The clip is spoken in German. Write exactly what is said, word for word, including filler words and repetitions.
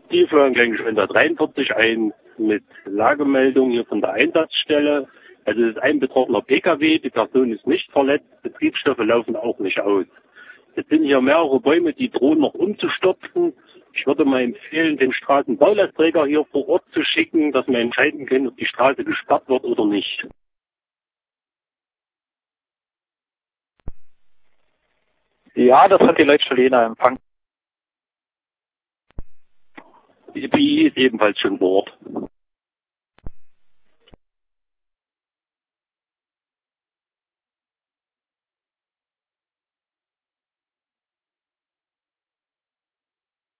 Die fahren gegen hundertdreiundvierzig ein mit Lagemeldung hier von der Einsatzstelle. Also es ist ein betroffener P K W, die Person ist nicht verletzt, Betriebsstoffe laufen auch nicht aus. Jetzt sind hier mehrere Bäume, die drohen noch umzustürzen. Ich würde mal empfehlen, den Straßenbaulastträger hier vor Ort zu schicken, dass wir entscheiden können, ob die Straße gesperrt wird oder nicht. Ja, das hat die Leitstelle Jena empfangen. Die B I ist ebenfalls schon vor Ort.